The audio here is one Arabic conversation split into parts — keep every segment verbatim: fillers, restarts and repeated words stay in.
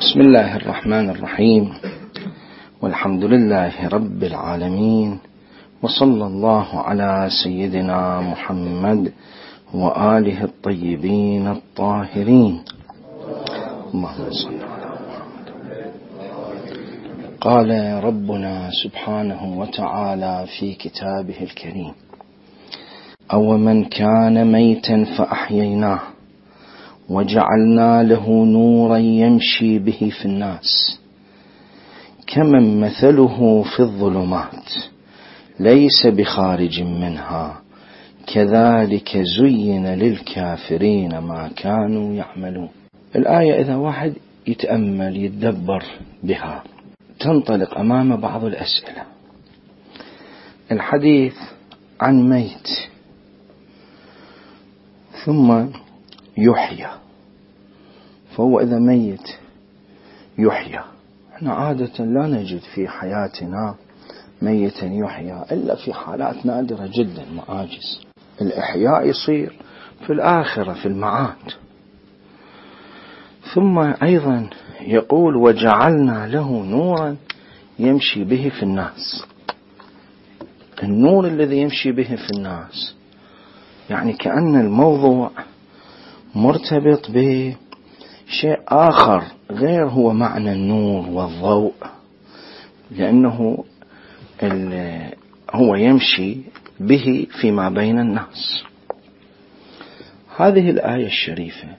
بسم الله الرحمن الرحيم، والحمد لله رب العالمين، وصلى الله على سيدنا محمد وآله الطيبين الطاهرين. اللهم صل على محمد. قال ربنا سبحانه وتعالى في كتابه الكريم: أو من كان ميتا فأحييناه وجعلنا له نورا يمشي به في الناس كمن مثله في الظلمات ليس بخارج منها كذلك زين للكافرين ما كانوا يعملون. الآية إذا واحد يتأمل يتدبر بها تنطلق أمام بعض الأسئلة. الحديث عن ميت ثم يحيى، فهو إذا ميت يحيى. احنا عادة لا نجد في حياتنا ميتا يحيى إلا في حالات نادرة جدا، معاجز. الإحياء يصير في الآخرة في المعاد. ثم أيضا يقول: وجعلنا له نورا يمشي به في الناس. النور الذي يمشي به في الناس يعني كأن الموضوع مرتبط بشيء آخر غير هو معنى النور والضوء، لأنه هو يمشي به فيما بين الناس. هذه الآية الشريفة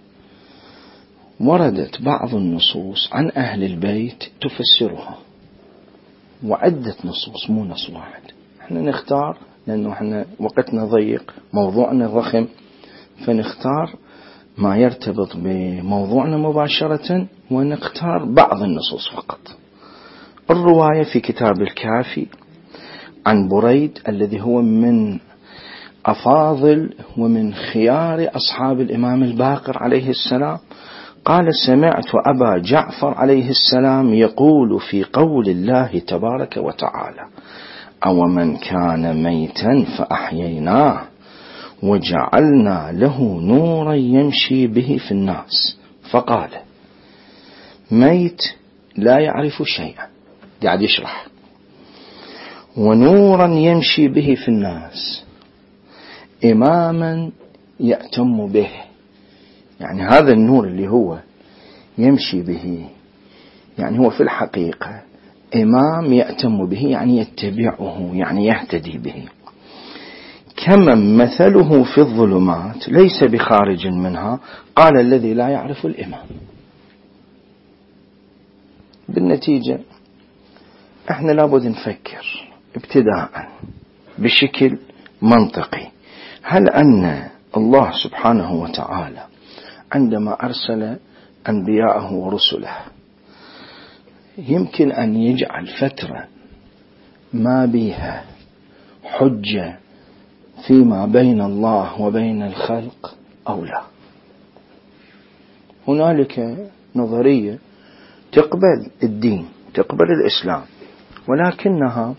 وردت بعض النصوص عن أهل البيت تفسرها، وعدة نصوص مو نص واحد. احنا نختار لأنه احنا وقتنا ضيق، موضوعنا ضخم، فنختار ما يرتبط بموضوعنا مباشرة ونختار بعض النصوص فقط. الرواية في كتاب الكافي عن بريد الذي هو من أفاضل ومن خيار أصحاب الإمام الباقر عليه السلام، قال: سمعت أبا جعفر عليه السلام يقول في قول الله تبارك وتعالى: أو من كان ميتا فأحييناه وجعلنا له نورا يمشي به في الناس. فقال: ميت لا يعرف شيئا، قاعد يشرح، ونورا يمشي به في الناس، إماما يأتم به. يعني هذا النور اللي هو يمشي به يعني هو في الحقيقة إمام يأتم به، يعني يتبعه، يعني يهتدي به. كمن مثله في الظلمات ليس بخارج منها، قال الذي لا يعرف الإمام. بالنتيجة احنا لابد نفكر ابتداء بشكل منطقي. هل أن الله سبحانه وتعالى عندما أرسل أنبياءه ورسله يمكن أن يجعل فترة ما بها حجة فيما بين الله وبين الخلق أو لا؟ هنالك نظرية تقبل الدين، تقبل الإسلام، ولكنها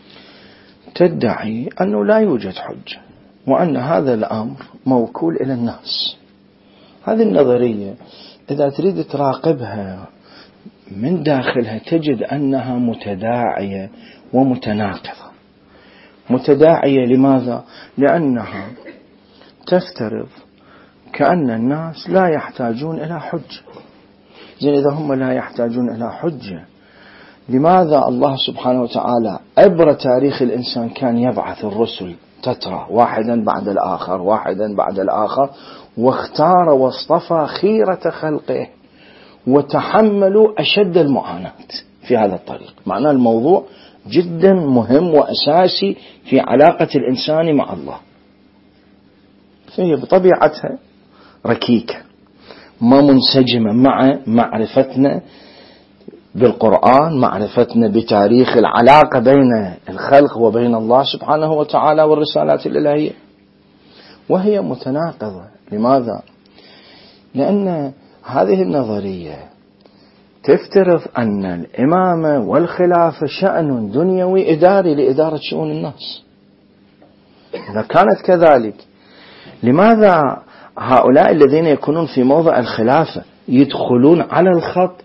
تدعي أنه لا يوجد حجة، وأن هذا الأمر موكول إلى الناس. هذه النظرية إذا تريد تراقبها من داخلها تجد أنها متداعية ومتناقضة. متداعية لماذا؟ لأنها تفترض كأن الناس لا يحتاجون إلى حجة. زين، إذا هم لا يحتاجون إلى حجة، لماذا الله سبحانه وتعالى عبر تاريخ الإنسان كان يبعث الرسل تترى واحدا بعد الآخر واحدا بعد الآخر، واختار واصطفى خيرة خلقه وتحملوا أشد المعاناة في هذا الطريق؟ معناه الموضوع جدا مهم وأساسي في علاقة الإنسان مع الله. فهي بطبيعتها ركيكة، ما منسجمة مع معرفتنا بالقرآن، معرفتنا بتاريخ العلاقة بين الخلق وبين الله سبحانه وتعالى والرسالات الإلهية، وهي متناقضة. لماذا؟ لأن هذه النظرية تفترض أن الإمامة والخلافة شأن دنيوي إداري لإدارة شؤون الناس. إذا كانت كذلك، لماذا هؤلاء الذين يكونون في موضع الخلافة يدخلون على الخط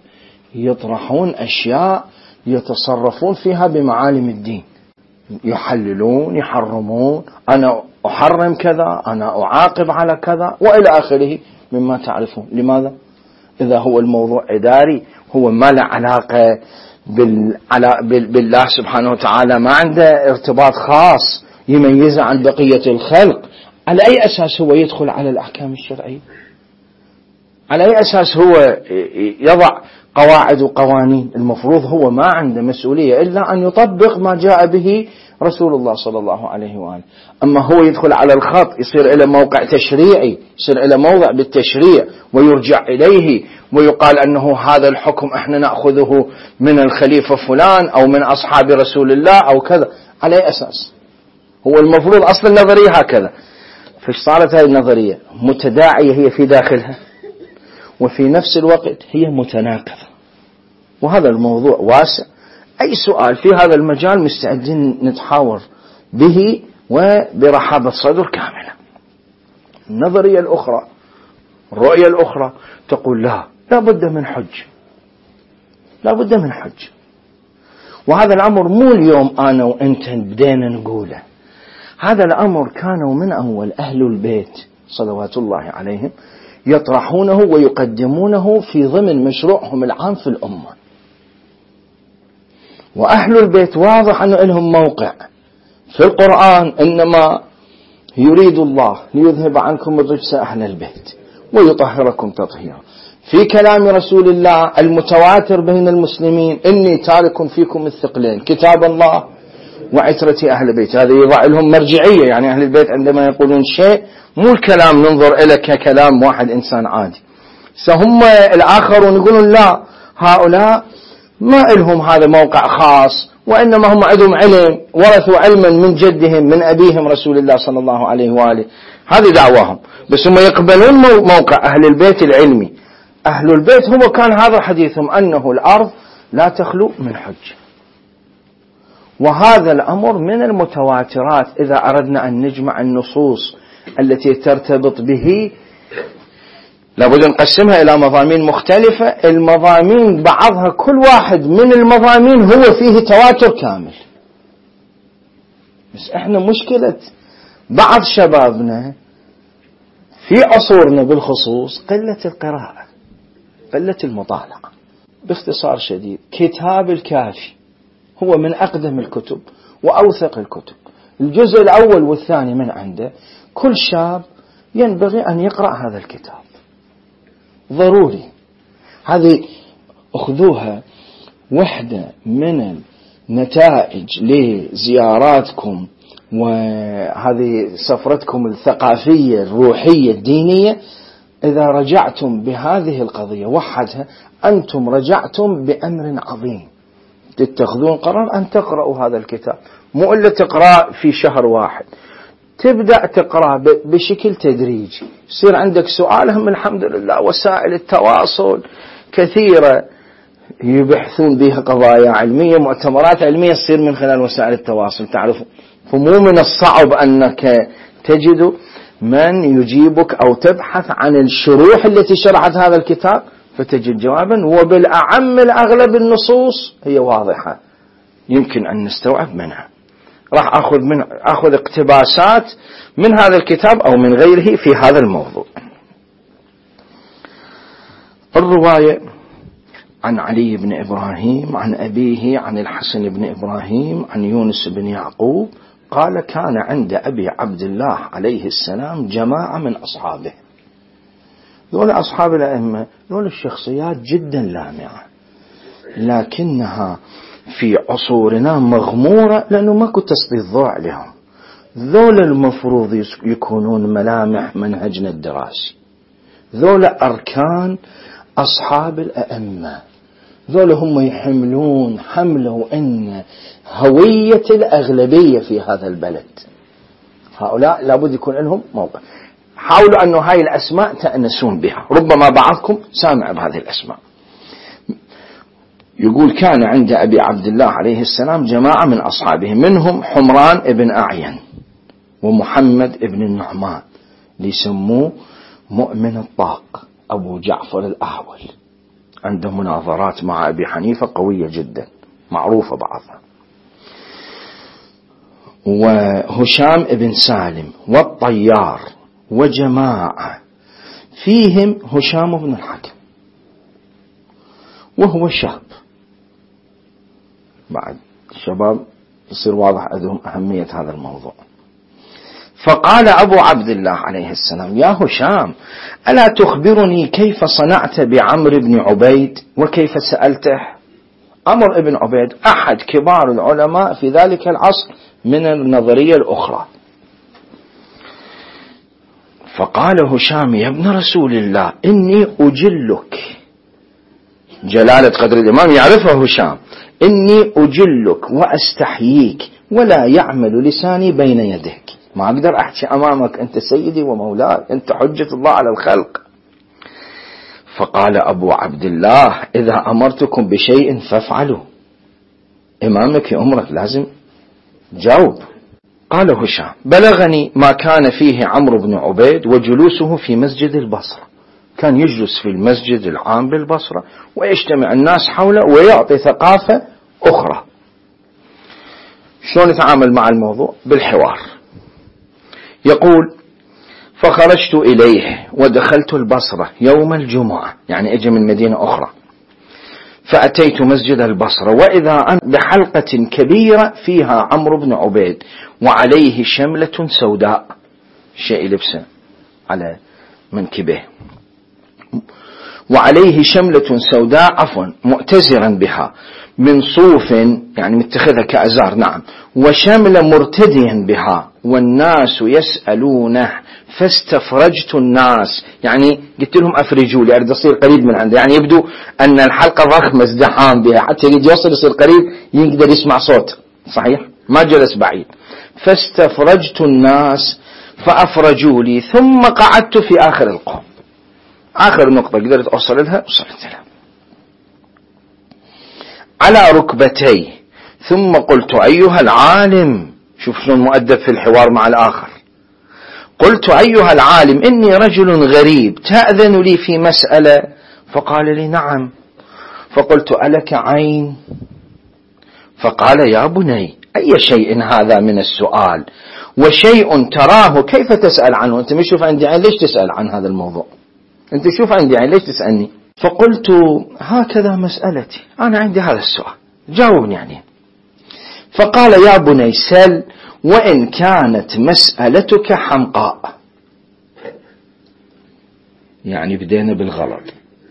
يطرحون أشياء يتصرفون فيها بمعالم الدين، يحللون يحرمون، أنا أحرم كذا، أنا أعاقب على كذا، وإلى آخره مما تعرفون. لماذا؟ إذا هو الموضوع إداري، هو ما له علاقة بالله سبحانه وتعالى، ما عنده ارتباط خاص يميزه عن بقية الخلق، على أي أساس هو يدخل على الأحكام الشرعية؟ على أي أساس هو يضع قواعد وقوانين؟ المفروض هو ما عنده مسؤولية إلا أن يطبق ما جاء به رسول الله صلى الله عليه وآله. أما هو يدخل على الخط، يصير إلى موقع تشريعي، يصير إلى موضع بالتشريع ويرجع إليه ويقال أنه هذا الحكم إحنا نأخذه من الخليفة فلان أو من أصحاب رسول الله أو كذا. على أي أساس؟ هو المفروض أصل النظرية هكذا. فايش صارت هذه النظرية؟ متداعية هي في داخلها، وفي نفس الوقت هي متناقضة. وهذا الموضوع واسع، أي سؤال في هذا المجال مستعدين نتحاور به وبرحابة صدر كاملة. النظرية الأخرى، الرؤية الأخرى تقول لا، لا بد من حج، لا بد من حج. وهذا الأمر مو اليوم أنا وأنت بدينا نقوله، هذا الأمر كانوا من أول أهل البيت صلوات الله عليهم يطرحونه ويقدمونه في ضمن مشروعهم العام في الأمة. وأهل البيت واضح أنه لهم موقع في القرآن، إنما يريد الله ليذهب عنكم الرجس أهل البيت ويطهركم تطهيرا. في كلام رسول الله المتواتر بين المسلمين، إني تارك فيكم الثقلين، كتاب الله وعترة أهل البيت. هذا يضع لهم مرجعية، يعني أهل البيت عندما يقولون شيء مو الكلام ننظر إلى ككلام واحد إنسان عادي. سهم الآخرون يقولون لا، هؤلاء ما لهم هذا موقع خاص، وإنما هم عندهم علم، ورثوا علما من جدهم من أبيهم رسول الله صلى الله عليه وآله. هذه دعواهم، بس هم يقبلون موقع أهل البيت العلمي. أهل البيت هو كان هذا حديثهم، أنه الأرض لا تخلو من حج. وهذا الأمر من المتواترات. إذا أردنا أن نجمع النصوص التي ترتبط به لابد نقسمها إلى مضامين مختلفة. المضامين بعضها كل واحد من المضامين هو فيه تواتر كامل. بس احنا مشكلة بعض شبابنا في عصورنا بالخصوص قلة القراءة، قلة المطالعة. باختصار شديد، كتاب الكافي هو من أقدم الكتب وأوثق الكتب. الجزء الأول والثاني من عنده، كل شاب ينبغي أن يقرأ هذا الكتاب، ضروري. هذه أخذوها واحدة من النتائج لزياراتكم وهذه سفرتكم الثقافية الروحية الدينية. إذا رجعتم بهذه القضية وحدها، أنتم رجعتم بأمر عظيم. تتخذون قرار أن تقرأوا هذا الكتاب، مو إلا تقرأ في شهر واحد، تبدأ تقرأ بشكل تدريجي. يصير عندك سؤالهم الحمد لله وسائل التواصل كثيرة يبحثون بها قضايا علمية، مؤتمرات علمية تصير من خلال وسائل التواصل، تعرفوا. فمو من الصعب أنك تجد من يجيبك أو تبحث عن الشروح التي شرحت هذا الكتاب فتجد جوابا. وبالأعم الأغلب النصوص هي واضحة يمكن أن نستوعب منها. راح أخذ من أخذ اقتباسات من هذا الكتاب أو من غيره في هذا الموضوع. الرواية عن علي بن إبراهيم عن أبيه عن الحسن بن إبراهيم عن يونس بن يعقوب قال: كان عند أبي عبد الله عليه السلام جماعة من أصحابه. دول أصحاب الأئمة، دول الشخصيات جدا لامعة، لكنها في عصورنا مغمورة لأنه ماكو تسليط ضوء عليهم. ذول المفروض يكونون ملامح منهجنا الدراسي، ذول أركان أصحاب الأئمة، ذول هم يحملون حملوا أن هوية الأغلبية في هذا البلد. هؤلاء لابد يكون لهم موقع. حاولوا أنه هاي الأسماء تأنسون بها، ربما بعضكم سامع بهذه الأسماء. يقول: كان عند أبي عبد الله عليه السلام جماعة من أصحابه، منهم حمران ابن أعين ومحمد ابن عنده مناظرات مع أبي حنيفة قوية جدا معروفة بعضها. وهشام ابن سالم والطيار وجماعة فيهم هشام بن الحكم وهو شاب، بعد الشباب يصير واضح عندهم أهمية هذا الموضوع. فقال أبو عبد الله عليه السلام: يا هشام، ألا تخبرني كيف صنعت بعمر بن عبيد وكيف سألته؟ عمر بن عبيد أحد كبار العلماء في ذلك العصر من النظرية الأخرى. فقال هشام: يا ابن رسول الله، إني أجلك، جلالة قدر الإمام يعرفه هشام، إني أجلك وأستحييك ولا يعمل لساني بين يديك، ما أقدر أحكي أمامك، أنت سيدي ومولاي، أنت حجة الله على الخلق. فقال أبو عبد الله: إذا أمرتكم بشيء فافعلوا، إمامك أمرك لازم جاوب. قال هشام: بلغني ما كان فيه عمرو بن عبيد وجلوسه في مسجد البصرة، كان يجلس في المسجد العام بالبصرة ويجتمع الناس حوله ويعطي ثقافة أخرى. شلون يتعامل مع الموضوع؟ بالحوار. يقول: فخرجت إليه ودخلت البصرة يوم الجمعة، يعني أجي من مدينة أخرى، فأتيت مسجد البصرة وإذا أنا بحلقة كبيرة فيها عمرو بن عبيد وعليه شملة سوداء، شيء لبسه على منكبه، وعليه شملة سوداء عفوا مؤتزرا بها من صوف، يعني متخذها كأزار، نعم، وشمل مرتديا بها، والناس يسألونه فاستفرجت الناس، يعني قلت لهم أفرجوا لي، أريد أصير قريب من عنده، يعني يبدو أن الحلقة ضخمة ازدحام بها، حتى يجي يوصل يصير قريب يقدر يسمع صوت، صحيح ما جلس بعيد. فاستفرجت الناس فأفرجوا لي، ثم قعدت في آخر القوم، آخر نقطة قدرت أوصل لها وصلت لها، على ركبتي، ثم قلت: أيها العالم، شوف شلون مؤدب في الحوار مع الآخر، قلت: أيها العالم، إني رجل غريب، تأذن لي في مسألة؟ فقال لي: نعم. فقلت: ألك عين؟ فقال: يا بني، أي شيء هذا من السؤال؟ وشيء تراه كيف تسأل عنه؟ أنت مش شوف عندي عين، ليش تسأل عن هذا الموضوع؟ أنت شوف عندي عين، ليش تسألني؟ فقلت: هكذا مسألتي، أنا عندي هذا السؤال، جاوبني يعني. فقال: يا بني سل، وإن كانت مسألتك حمقاء. يعني بدينا بالغلط،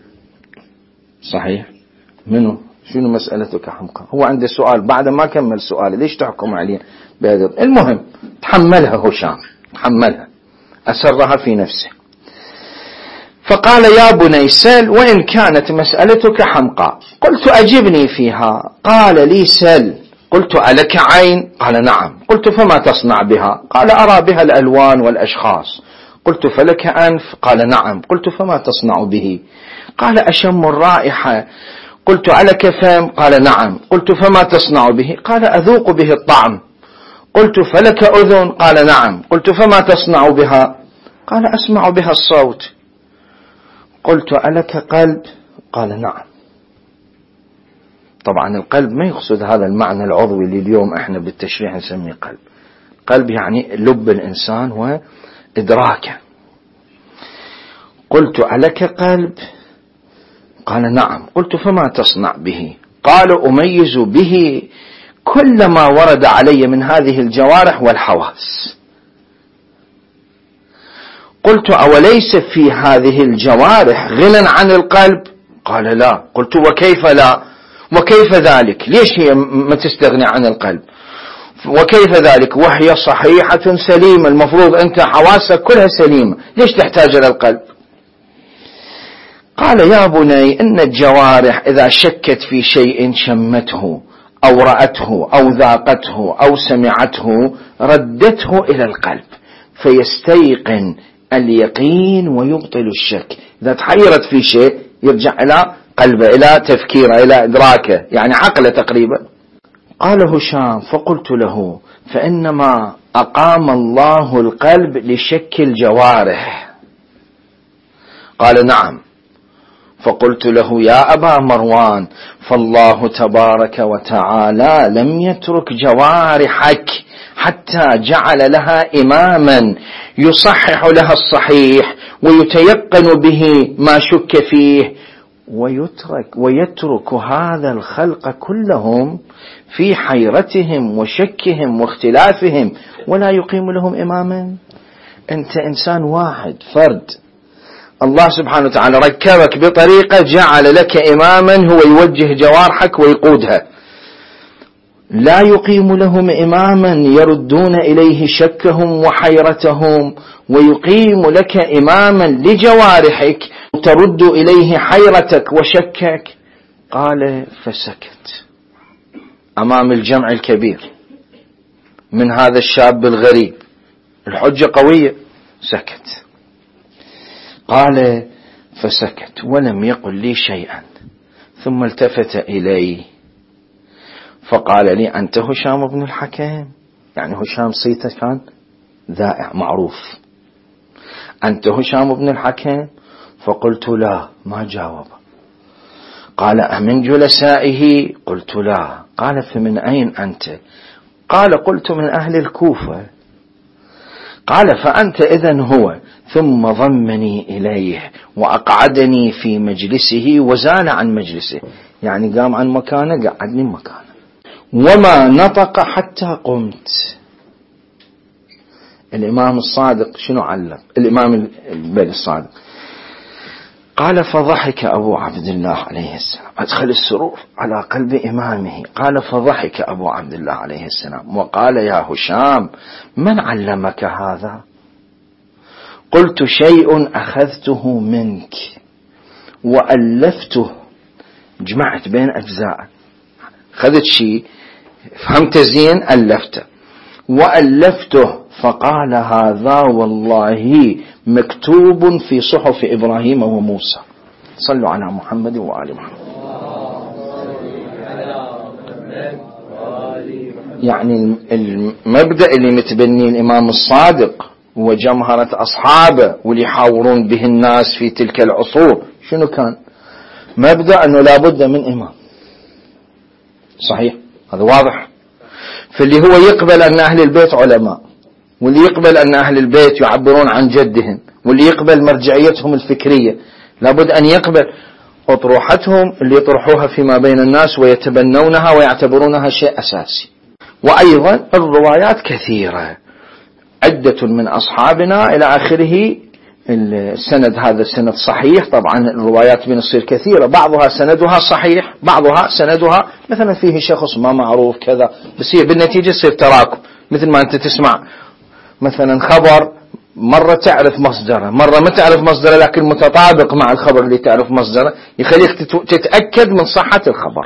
صحيح؟ منو؟ شنو مسألتك حمقاء؟ هو عنده سؤال بعد ما كمل سؤاله، ليش تحكم عليه بهذا؟ المهم تحملها هشام، تحملها، أسرها في نفسه. فقال: يا بني سل، وإن كانت مسألتك حمقاء. قلت: أجبني فيها. قال لي: سل. قلت: ألك عين؟ قال: نعم. قلت: فما تصنع بها؟ قال: أرى بها الألوان والأشخاص. قلت: فلك أنف؟ قال: نعم. قلت: فما تصنع به؟ قال: أشم الرائحة. قلت: ألك فم؟ قال: نعم. قلت: فما تصنع به؟ قال: أذوق به الطعم. قلت: فلك أذن؟ قال: نعم. قلت: فما تصنع بها؟ قال: أسمع بها الصوت. قلت: ألك قلب؟ قال: نعم. طبعا القلب ما يقصد هذا المعنى العضوي اللي اليوم احنا بالتشريح نسميه قلب. قلب يعني لب الإنسان وإدراكه. قلت: ألك قلب؟ قال: نعم. قلت: فما تصنع به؟ قال: أميز به كل ما ورد علي من هذه الجوارح والحواس. قلت: أوليس في هذه الجوارح غنى عن القلب؟ قال: لا. قلت: وكيف لا؟ وكيف ذلك؟ ليش هي ما تستغني عن القلب؟ وكيف ذلك وهي صحيحة سليمة؟ المفروض أنت حواسك كلها سليمة، ليش تحتاج إلى القلب؟ قال: يا بني، إن الجوارح إذا شكت في شيء شمته أو رأته أو ذاقته أو سمعته ردته إلى القلب فيستيقن اليقين ويبطل الشك. إذا تحيرت في شيء يرجع إلى قلبه، إلى تفكيره، إلى إدراكه، يعني عقله تقريبا. قال هشام: فقلت له: فإنما أقام الله القلب لشك الجوارح. قال: نعم. فقلت له يا أبا مروان فالله تبارك وتعالى لم يترك جوارحك حتى جعل لها إماما يصحح لها الصحيح ويتيقن به ما شك فيه، ويترك ويترك هذا الخلق كلهم في حيرتهم وشكهم واختلافهم ولا يقيم لهم إماما. أنت إنسان واحد فرد، الله سبحانه وتعالى ركبك بطريقة جعل لك إماما هو يوجه جوارحك ويقودها، لا يقيم لهم إماما يردون إليه شكهم وحيرتهم، ويقيم لك إماما لجوارحك ترد إليه حيرتك وشكك. قال فسكت أمام الجمع الكبير من هذا الشاب الغريب، الحجة قوية، سكت. قال فسكت ولم يقل لي شيئا، ثم التفت إلي فقال لي أنت هشام بن الحكم؟ يعني هشام صيته كان ذائع معروف، أنت هشام بن الحكم؟ فقلت لا، ما جاوب. قال أمن جلسائه؟ قلت لا. قال فمن أين أنت؟ قال قلت من أهل الكوفة. قال فأنت إذن هو. ثم ضمني إليه وأقعدني في مجلسه وزال عن مجلسه، يعني قام عن مكانه قعدني مكانه، وما نطق حتى قمت. الإمام الصادق شنو علق؟ الإمام الصادق قال فضحك أبو عبد الله عليه السلام، أدخل السرور على قلب إمامه. قال فضحك أبو عبد الله عليه السلام وقال يا هشام من علمك هذا؟ قلت شيء أخذته منك وألفته، جمعت بين أجزاء، خذت شيء فهمت زين ألفته وألفته. فقال هذا والله مكتوب في صحف إبراهيم وموسى. صلوا على محمد وآل محمد. يعني المبدأ اللي متبني الإمام الصادق وجمهرة أصحابه واللي يحاورون به الناس في تلك العصور شنو كان؟ مبدأ أنه لابد من إمام، صحيح، هذا واضح. فاللي هو يقبل أن أهل البيت علماء، واللي يقبل أن أهل البيت يعبرون عن جدهم، واللي يقبل مرجعيتهم الفكرية، لابد أن يقبل أطروحتهم اللي يطرحوها فيما بين الناس ويتبنونها ويعتبرونها شيء أساسي. وأيضا الروايات كثيرة، عدة من أصحابنا إلى آخره. السند هذا السند صحيح، طبعا الروايات بنصير كثيرة، بعضها سندها صحيح، بعضها سندها مثلا فيه شخص ما معروف كذا، بصير بالنتيجة يصير تراكم. مثل ما أنت تسمع مثلا خبر مرة تعرف مصدره، مرة ما تعرف مصدره، لكن متطابق مع الخبر اللي تعرف مصدره يخليك تتأكد من صحة الخبر.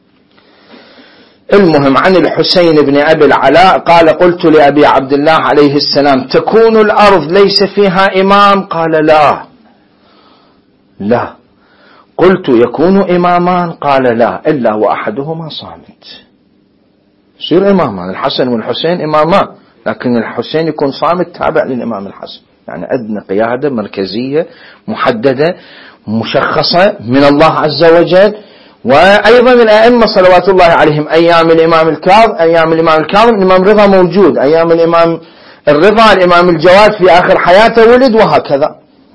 المهم عن الحسين بن أبي العلاء قال قلت لأبي عبد الله عليه السلام تكون الأرض ليس فيها إمام؟ قال لا لا. قلت يكون إمامان؟ قال لا إلا وأحدهما صامت. يصير إمامان، الحسن والحسين إمامان، لكن الحسين يكون صامت تابع للإمام الحسن، يعني أدنى قيادة مركزية محددة مشخصة من الله عز وجل. وأيضا الأئمة صلوات الله عليهم أيام الإمام الكاظم، أيام الإمام الكاظم الإمام رضا موجود، أيام الإمام الرضا الإمام الجواد في آخر حياته ولد، وهكذا.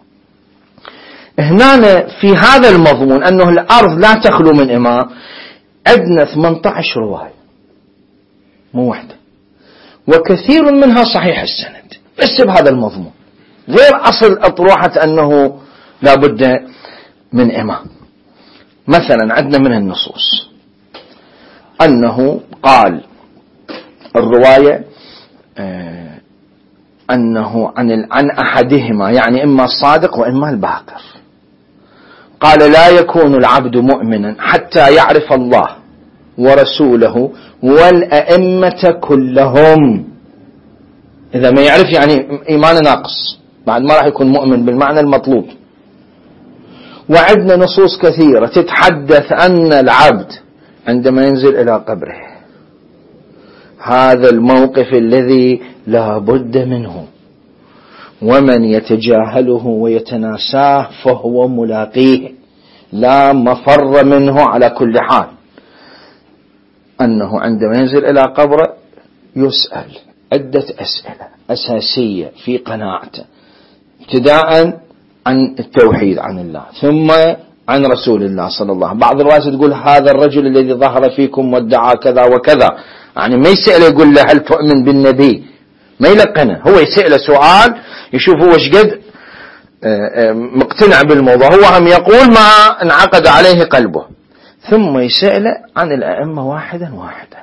هنا في هذا المضمون أنه الأرض لا تخلو من إمام، عندنا ثمانية عشر رواية مو واحدة، وكثير منها صحيح السند، بس بهذا المضمون، غير أصل أطروحة أنه لا بد من إمام. مثلا عندنا من النصوص أنه قال الرواية آه أنه عن, عن أحدهما، يعني إما الصادق وإما الباقر، قال لا يكون العبد مؤمنا حتى يعرف الله ورسوله والأئمة كلهم. إذا ما يعرف يعني إيمان ناقص، بعد ما راح يكون مؤمن بالمعنى المطلوب. وعندنا نصوص كثيرة تتحدث أن العبد عندما ينزل إلى قبره، هذا الموقف الذي لا بد منه، ومن يتجاهله ويتناساه فهو ملاقيه، لا مفر منه على كل حال، أنه عندما ينزل إلى قبره يسأل عدة أسئلة أساسية في قناعته، ابتداء عن التوحيد عن الله، ثم عن رسول الله صلى الله عليه وسلم. بعض الروايات تقول هذا الرجل الذي ظهر فيكم وادعى كذا وكذا، يعني ما يسأله يقول له هل تؤمن بالنبي، ما يلقنه، هو يسأله سؤال يشوف هو ايش قد مقتنع بالموضوع، هو هم يقول ما انعقد عليه قلبه، ثم يسأله عن الأئمة واحدا واحدا،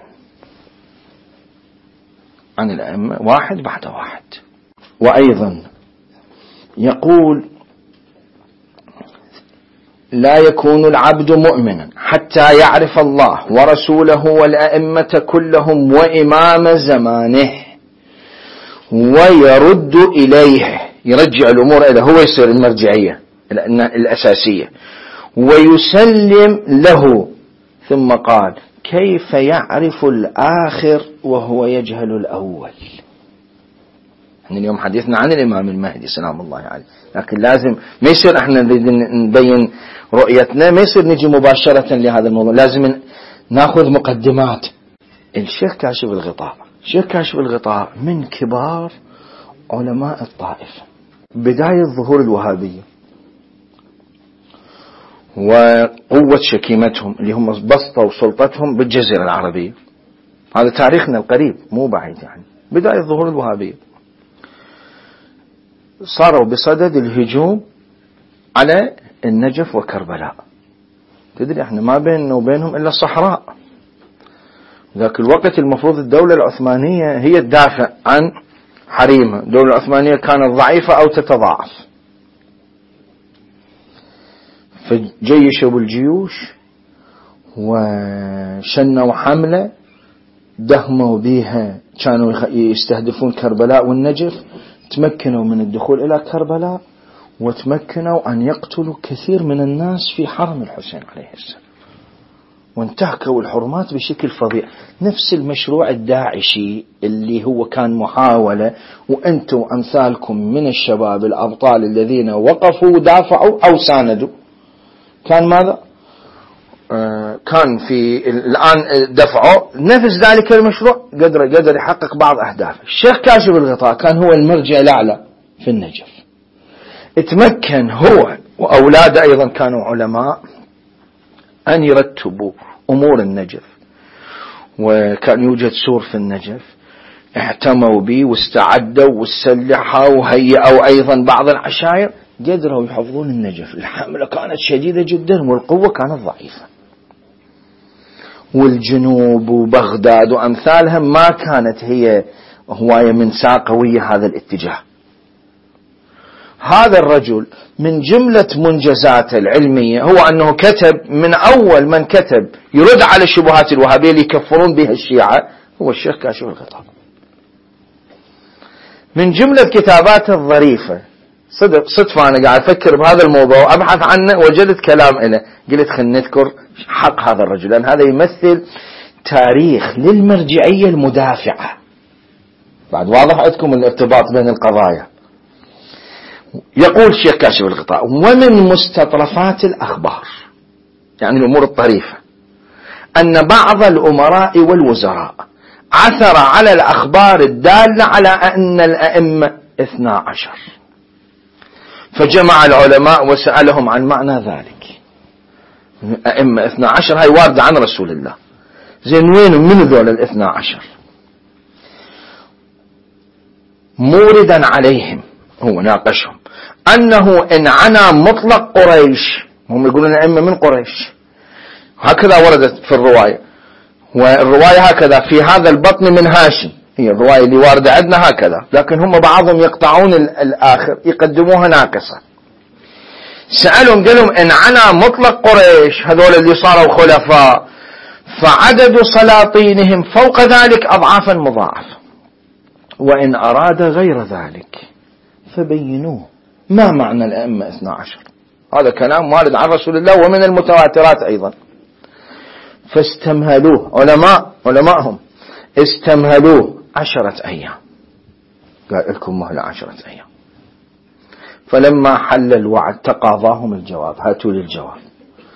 عن الأئمة واحد بعد واحد. وأيضا يقول لا يكون العبد مؤمنا حتى يعرف الله ورسوله والأئمة كلهم وإمام زمانه ويرد إليه، يرجع الأمور إليه، هو يصير المرجعية الأساسية، ويسلم له. ثم قال كيف يعرف الآخر وهو يجهل الأول. احنا اليوم حديثنا عن الإمام المهدي سلام الله عليه، لكن لازم ما يصير احنا نريد نبين رؤيتنا، ما يصير نجي مباشرة لهذا الموضوع، لازم ناخذ مقدمات. الشيخ كاشف الغطاء، الشيخ كاشف الغطاء من كبار علماء الطائفة، بداية ظهور الوهابية وقوة شكيمتهم اللي هم بسطوا سلطتهم بالجزيرة العربية، هذا تاريخنا القريب مو بعيد، يعني بداية ظهور الوهابية صاروا بصدد الهجوم على النجف وكربلاء. تدري احنا ما بيننا وبينهم إلا صحراء، ذاك الوقت المفروض الدولة العثمانية هي تدافع عن حريمها، الدولة العثمانية كانت ضعيفة أو تتضاعف، فجيشوا بالجيوش وشنوا حملة دهموا بها، كانوا يستهدفون كربلاء والنجف، تمكنوا من الدخول إلى كربلاء وتمكنوا أن يقتلوا كثير من الناس في حرم الحسين عليه السلام، وانتهكوا الحرمات بشكل فظيع. نفس المشروع الداعشي اللي هو كان محاولة، وأنتم أمثالكم من الشباب الأبطال الذين وقفوا ودافعوا أو ساندوا، كان ماذا؟ آه كان في الآن دفعوا نفس ذلك المشروع، قدر قدر يحقق بعض أهدافه. الشيخ كاشف الغطاء كان هو المرجع الأعلى في النجف، اتمكن هو وأولاده أيضا كانوا علماء أن يرتبوا أمور النجف، وكان يوجد سور في النجف احتموا به واستعدوا واستسلحوا وهيئوا أيضا بعض العشائر، قدروا يحفظون النجف. الحملة كانت شديدة جدا والقوة كانت ضعيفة، والجنوب وبغداد وأمثالها ما كانت هي هواية من ساعة قوية هذا الاتجاه. هذا الرجل من جملة منجزاته العلمية هو أنه كتب، من أول من كتب يرد على الشبهات الوهابية اللي يكفرون بها الشيعة هو الشيخ كاشف الغطاء. من جملة كتاباته الظريفة، صدق صدفة أنا قاعد أفكر بهذا الموضوع أبحث عنه وجدت كلام إله، قلت خلنا نذكر حق هذا الرجل، لأن هذا يمثل تاريخ للمرجعية المدافعة. بعد واضح عندكم الارتباط بين القضايا. يقول الشيخ كاشف الغطاء ومن مستطرفات الأخبار، يعني الأمور الطريفة، أن بعض الأمراء والوزراء عثر على الأخبار الدالة على أن الأئمة اثنا عشر، فجمع العلماء وسألهم عن معنى ذلك. أئمة اثنا عشر هاي واردة عن رسول الله، زين وين من ذول الاثنا عشر؟ موردا عليهم هو ناقشهم أنه إن عنا مطلق قريش، هم يقولون الأئمة من قريش، هكذا وردت في الرواية، والرواية هكذا في هذا البطن من هاشم، هي الرواية اللي واردة عندنا هكذا، لكن هم بعضهم يقطعون الآخر يقدموها ناقصة. سألهم قالهم إن عنا مطلق قريش هذول اللي صاروا خلفاء، فعدد سلاطينهم فوق ذلك أضعافا مضاعفة، وإن أراد غير ذلك فبينوه ما معنى الأئمة اثنا عشر. هذا كلام وارد عن رسول الله ومن المتواترات أيضا. فاستمهلوه علماء علماءهم استمهلوه عشرة أيام، قال لكم مهلة عشرة أيام. فلما حل الوعد تقاضاهم الجواب، هاتوا لي الجواب.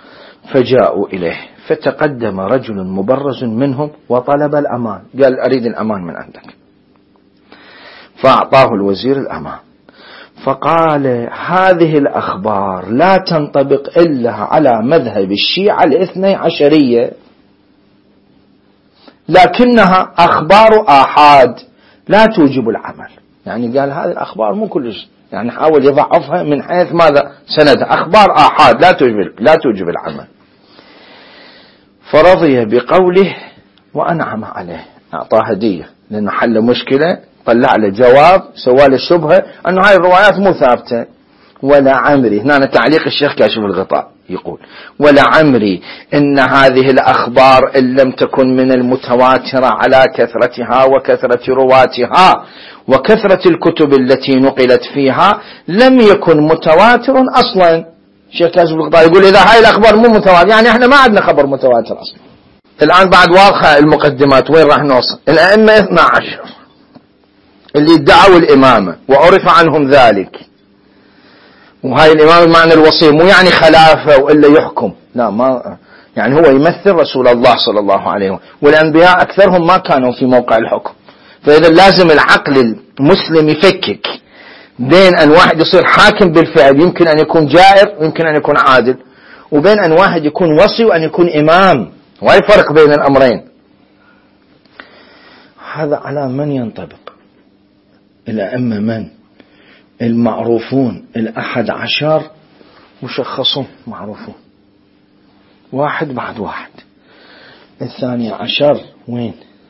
فجاءوا إليه فتقدم رجل مبرز منهم وطلب الأمان، قال أريد الأمان من عندك، فأعطاه الوزير الأمان. فقال هذه الأخبار لا تنطبق إلا على مذهب الشيعة الاثني عشرية، لكنها أخبار آحاد لا توجب العمل. يعني قال هذه الأخبار مو كلش، يعني حاول يضعفها من حيث ماذا سند، أخبار آحاد لا توجب لا توجب العمل. فرضي بقوله وأنعم عليه، أعطاه هدية لأنه حل مشكلة، طلع له جواب، سوى له شبهة أنه هاي الروايات مو ثابتة. ولا عمري، هنا تعليق الشيخ كاشف الغطاء يقول ولا عمري إن هذه الأخبار إن لم تكن من المتواترة على كثرتها وكثرة رواتها وكثرة الكتب التي نقلت فيها لم يكن متواتر أصلا. الشيخ كاشف الغطاء يقول إذا هاي الأخبار مو متواترة، يعني احنا ما عندنا خبر متواتر أصلا. الآن بعد واضحة المقدمات، وين راح نوصل؟ الأئمة اثنا عشر اللي ادعوا الإمامة وعرف عنهم ذلك، وهاي الإمام بمعنى الوصي، مو يعني خلافة وإلا يحكم، لا، ما يعني هو يمثل رسول الله صلى الله عليه وسلم، والأنبياء أكثرهم ما كانوا في موقع الحكم. فإذا لازم العقل المسلم يفكك بين أن واحد يصير حاكم بالفعل، يمكن أن يكون جائر ويمكن أن يكون عادل، وبين أن واحد يكون وصي وأن يكون إمام، وهي فرق بين الأمرين. هذا على من ينطبق؟ الأئمة من؟ المعروفون الأحد عشر مشخصون معروفون، واحد بعد واحد. الثاني عشر وين؟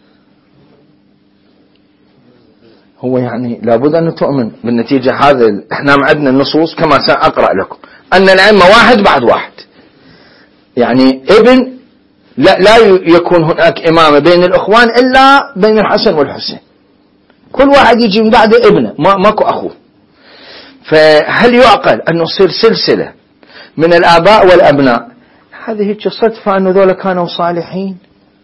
هو يعني لابد أن تؤمن بالنتيجة. هذا احنا عندنا النصوص كما سأقرأ لكم أن الأئمة واحد بعد واحد، يعني ابن لا, لا يكون هناك إمامة بين الأخوان إلا بين الحسن والحسين، كل واحد يجي من بعد ابنه، ما ماكو أخوه. فهل يعقل أن نصير سلسلة من الآباء والأبناء؟ هذه صدفة أن ذولا كانوا صالحين.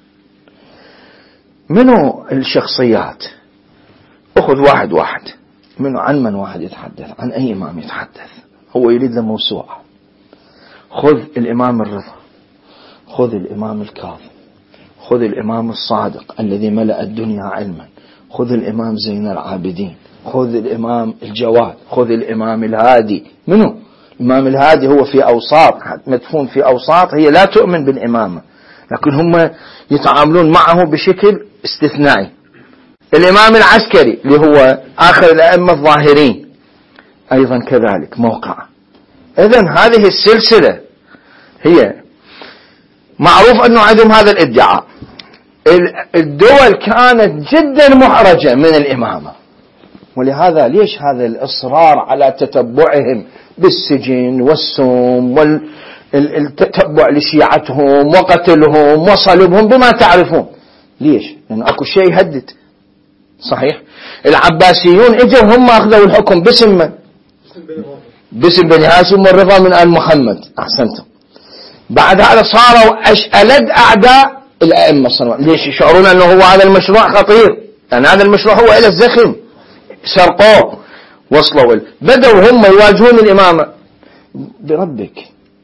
منو الشخصيات؟ أخذ واحد واحد، منو عن من واحد يتحدث، عن أي إمام يتحدث، هو يريد له موسوعة. خذ الإمام الرضا، خذ الإمام الكاظم، خذ الإمام الصادق الذي ملأ الدنيا علما، خذ الإمام زين العابدين، خذ الإمام الجواد، خذ الإمام الهادي. منو الإمام الهادي؟ هو في أوساط، مدفون في أوساط هي لا تؤمن بالإمامة، لكن هم يتعاملون معه بشكل استثنائي. الإمام العسكري اللي هو آخر الأئمة الظاهرين أيضا كذلك موقع. إذن هذه السلسلة هي معروف أنه عندهم هذا الادعاء. الدول كانت جدا محرجة من الإمامة، ولهذا ليش هذا الإصرار على تتبعهم بالسجن والسم والتتبع لشيعتهم وقتلهم وصلبهم بما تعرفون؟ ليش؟ لأنه أكو شيء يهدد. صحيح العباسيون اجوا هم أخذوا الحكم باسم من؟ باسم بني هاشم والرضا من آل محمد. أحسنتم. بعد هذا صاروا ألد أعداء الأئمة صاروا. ليش؟ يشعرون أنه هو هذا المشروع خطير، لأن هذا المشروع هو إلى الزخم، سرقوه وصلوا. بدأوا هم يواجهون الإمامة. بربك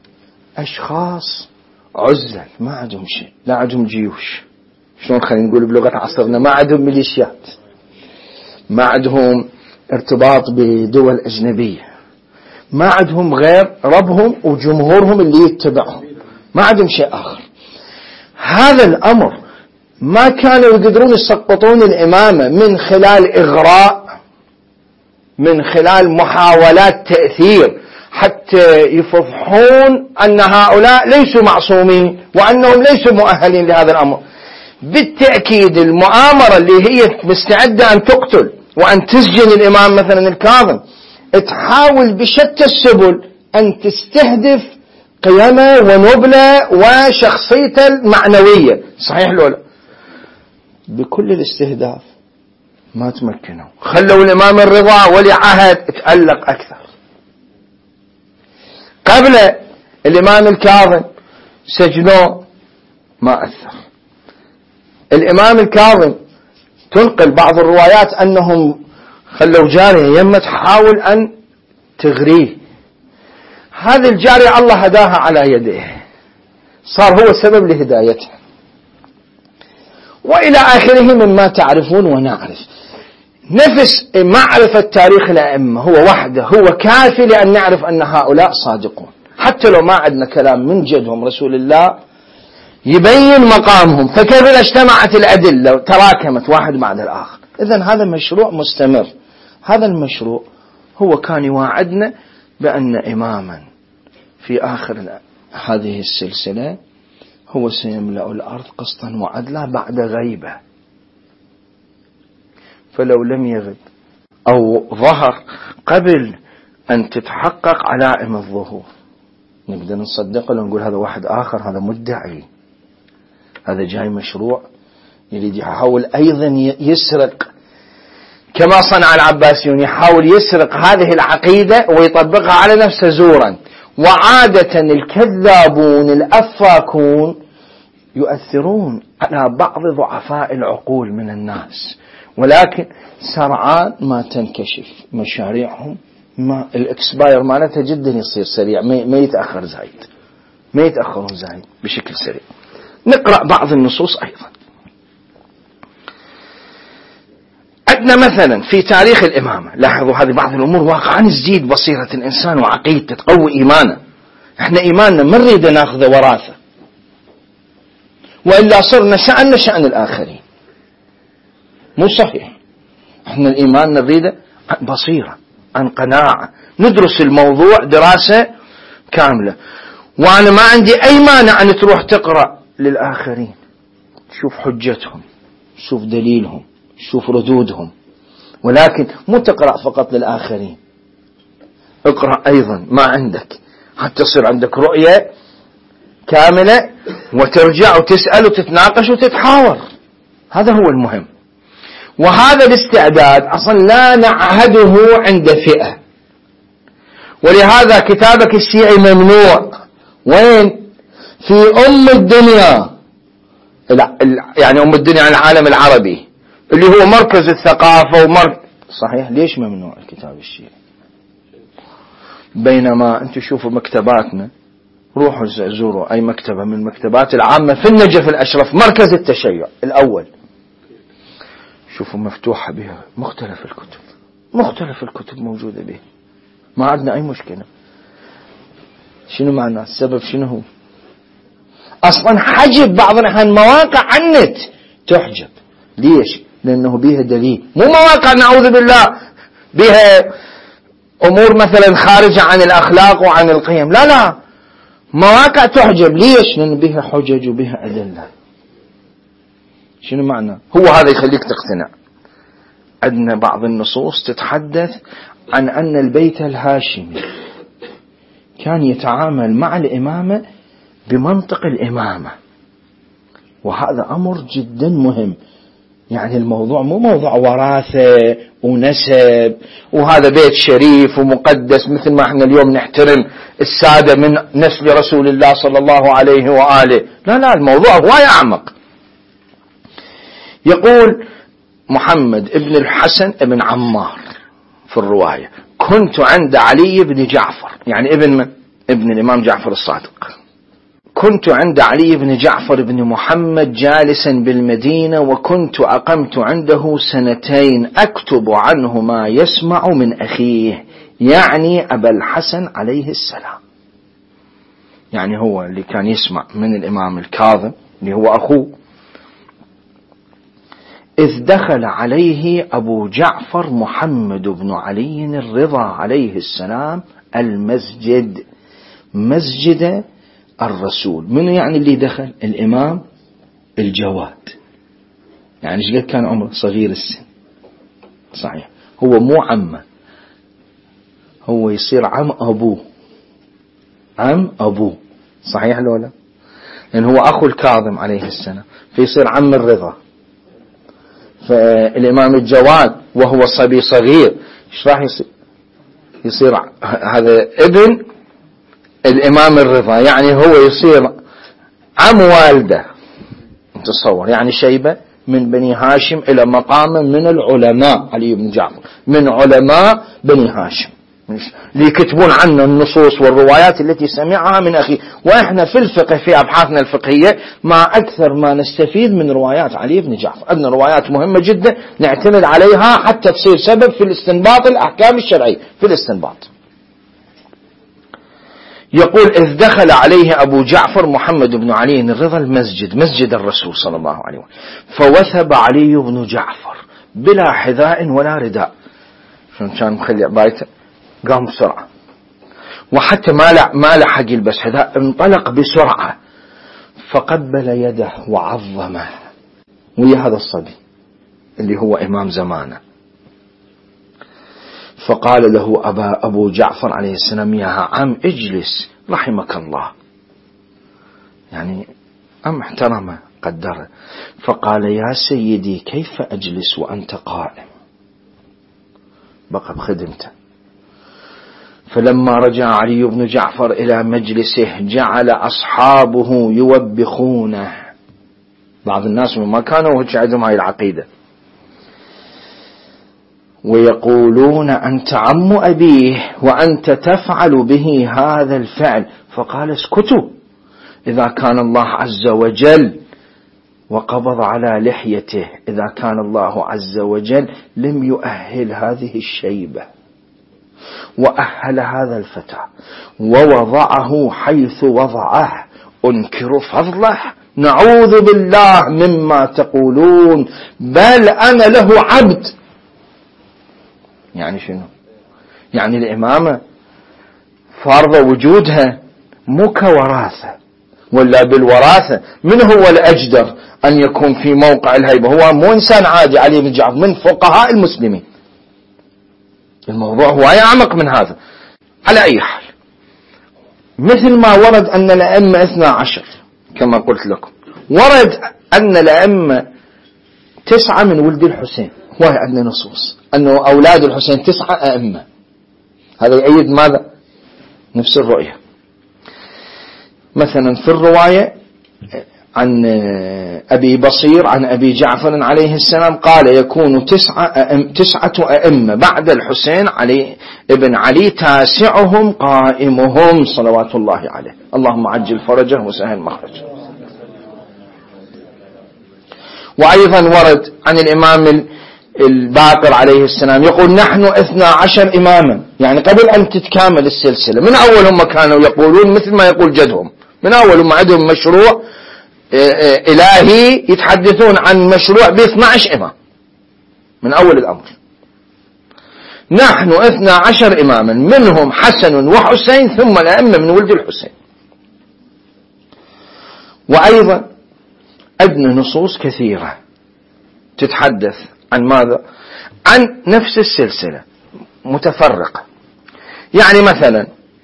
أشخاص عزل، ما عندهم شيء، لا عندهم جيوش، شلون خلينا نقول بلغة عصرنا، ما عندهم ميليشيات، ما عندهم ارتباط بدول أجنبية، ما عندهم غير ربهم وجمهورهم اللي يتبعهم، ما عندهم شيء آخر. هذا الأمر ما كانوا يقدرون يسقطون الإمامة من خلال إغراء، من خلال محاولات تأثير، حتى يفضحون أن هؤلاء ليسوا معصومين وأنهم ليسوا مؤهلين لهذا الأمر. بالتأكيد المؤامرة اللي هي مستعدة أن تقتل وأن تسجن الإمام مثلا الكاظم، تحاول بشتى السبل أن تستهدف قيمه ونبله وشخصيته المعنوية. صحيح لولا؟ بكل الاستهداف ما تمكنوا، خلوا الإمام الرضا ولي عهد تألق أكثر. قبل الإمام الكاظم سجنوه ما أثر. الإمام الكاظم تنقل بعض الروايات أنهم خلوا جارية يمة تحاول أن تغريه. هذه الجارية الله هداها على يديه، صار هو سبب لهدايته، وإلى آخره مما تعرفون ونعرف. نفس معرفة تاريخ الأئمة هو وحده هو كافي لأن نعرف أن هؤلاء صادقون، حتى لو ما عندنا كلام من جدهم رسول الله يبين مقامهم، فكيف إذا اجتمعت الأدلة وتراكمت واحد بعد الآخر؟ إذن هذا مشروع مستمر. هذا المشروع هو كان يواعدنا بأن إماما في آخر هذه السلسلة هو سيملأ الأرض قسطا وعدلا بعد غيبة، فلو لم يغب أو ظهر قبل أن تتحقق علائم الظهور نقدر نصدقه لو نقول هذا واحد آخر، هذا مدعي، هذا جاي مشروع يريد يحاول أيضا يسرق كما صنع العباسيون، يحاول يسرق هذه العقيدة ويطبقها على نفسه زورا. وعادة الكذابون الأفاكون يؤثرون على بعض ضعفاء العقول من الناس، ولكن سرعان ما تنكشف مشاريعهم، ما الإكسباير معناتها جدا يصير سريع، ما يتأخر زايد، ما يتأخرون زايد بشكل سريع. نقرأ بعض النصوص أيضا. عندنا مثلا في تاريخ الإمامة، لاحظوا هذه بعض الأمور واقعا تزيد بصيرة الإنسان وعقيدته، تقوي إيمانه. احنا إيماننا ما نريد ناخذ وراثة، وإلا صرنا شأننا شأن الآخرين، مو صحيح. احنا الإيمان نريده عن بصيرة، عن قناعة، ندرس الموضوع دراسة كاملة. وأنا ما عندي أي مانع أن تروح تقرأ للآخرين، شوف حجتهم، شوف دليلهم، شوف ردودهم، ولكن مو تقرأ فقط للآخرين، اقرأ أيضا ما عندك حتى تصير عندك رؤية كاملة وترجع وتسأل وتتناقش وتتحاور. هذا هو المهم. وهذا الاستعداد أصلا لا نعهده عند فئة، ولهذا كتابك الشيعي ممنوع. وين؟ في أم الدنيا، يعني أم الدنيا العالم العربي اللي هو مركز الثقافة ومركز صحيح. ليش ممنوع الكتاب الشيعي؟ بينما أنتم شوفوا مكتباتنا، روحوا زوروا أي مكتبة من المكتبات العامة في النجف الأشرف، مركز التشيع الأول، شوفوا مفتوحة بها مختلف الكتب، مختلف الكتب موجودة بها، ما عندنا أي مشكلة. شنو معنى السبب؟ شنو هو؟ أصلا حجب بعض الأحيان مواقع عن النت تحجب. ليش؟ لأنه بها دليل، مو مواقع نعوذ بالله بها أمور مثلا خارجة عن الأخلاق وعن القيم، لا لا، مواقع تحجب. ليش؟ لأن بها حجج وبها أدلة. شنو معنى؟ هو هذا يخليك تقتنع. عندنا بعض النصوص تتحدث عن أن البيت الهاشمي كان يتعامل مع الإمامة بمنطق الإمامة، وهذا أمر جدا مهم. يعني الموضوع مو موضوع وراثة ونسب وهذا بيت شريف ومقدس مثل ما احنا اليوم نحترم السادة من نسل رسول الله صلى الله عليه وآله. لا لا، الموضوع هو أعمق. يقول محمد ابن الحسن ابن عمار في الرواية: كنت عند علي بن جعفر، يعني ابن من؟ ابن الإمام جعفر الصادق. كنت عند علي بن جعفر بن محمد جالسا بالمدينة، وكنت أقمت عنده سنتين أكتب عنه ما يسمع من أخيه، يعني أبا الحسن عليه السلام، يعني هو اللي كان يسمع من الإمام الكاظم اللي هو أخوه. إذ دخل عليه أبو جعفر محمد بن علي الرضا عليه السلام المسجد، مسجد الرسول. من يعني اللي دخل؟ الإمام الجواد، يعني ايش قد كان عمره؟ صغير السن، صحيح. هو مو عمه، هو يصير عم أبوه، عم أبوه، صحيح لولا؟ لأن هو أخو الكاظم عليه السلام، فيصير عم الرضا. فالإمام الجواد وهو صبي صغير ايش راح يصير؟ يصير هذا ابن الإمام الرضا، يعني هو يصير عم والده. تصور يعني شيبة من بني هاشم إلى مقام من العلماء، علي بن جعفر من علماء بني هاشم، اللي يكتبون عنه النصوص والروايات التي سمعها من أخيه. وإحنا في الفقه في أبحاثنا الفقهية ما أكثر ما نستفيد من روايات علي بن جعفر. عندنا روايات مهمة جدا نعتمد عليها حتى تصير سبب في الاستنباط الأحكام الشرعية في الاستنباط. يقول إذ دخل عليه أبو جعفر محمد بن علي الرضا المسجد مسجد الرسول صلى الله عليه وسلم فوثب علي بن جعفر بلا حذاء ولا رداء، شلون كان مخلي بايته، قام بسرعة وحتى ما ما لحق يلبس حذاء، انطلق بسرعة فقبل يده وعظمه ويا هذا الصبي اللي هو إمام زمانه. فقال له أبا أبو جعفر عليه السلام يا عم اجلس رحمك الله، يعني أم احترمه قدره. فقال يا سيدي كيف أجلس وأنت قائم، بقى بخدمته. فلما رجع علي بن جعفر إلى مجلسه جعل أصحابه يوبخونه، بعض الناس ما كانوا عندهم هاي العقيدة، ويقولون أنت عم أبيه وأنت تفعل به هذا الفعل. فقال اسكتوا، إذا كان الله عز وجل وقبض على لحيته، إذا كان الله عز وجل لم يؤهل هذه الشيبة وأهل هذا الفتى ووضعه حيث وضعه، أنكر فضله، نعوذ بالله مما تقولون، بل أنا له عبد. يعني شنو؟ يعني الإمامة فرض وجودها مو كوراثة، ولا بالوراثة من هو الأجدر أن يكون في موقع الهيبة؟ هو مو إنسان عادي علي بن جعفر، من فقهاء المسلمين. الموضوع هو أعمق من هذا. على أي حال، مثل ما ورد أن الأئمة اثنا عشر كما قلت لكم، ورد أن الأئمة تسعة من ولد الحسين، وهي عندنا نصوص أنه أولاد الحسين تسعة أئمة. هذا يؤيد ماذا؟ نفس الرؤية. مثلا في الرواية عن أبي بصير عن أبي جعفر عليه السلام قال يكون تسعة أئمة تسعة أئمة بعد الحسين علي ابن علي، تاسعهم قائمهم صلوات الله عليه، اللهم عجل فرجه وسهل مخرجه. وأيضا ورد عن الإمام الباقر عليه السلام يقول نحن اثنا عشر إماما، يعني قبل أن تتكامل السلسلة. من أول هم كانوا يقولون مثل ما يقول جدهم، من أول هم عندهم مشروع إلهي يتحدثون عن مشروع باثنى عشر إمام من أول الأمر. نحن اثنا عشر إماما منهم حسن وحسين ثم الأئمة من ولد الحسين. وأيضا عندنا نصوص كثيرة تتحدث عن ماذا؟ عن نفس السلسلة متفرقة. يعني مثلا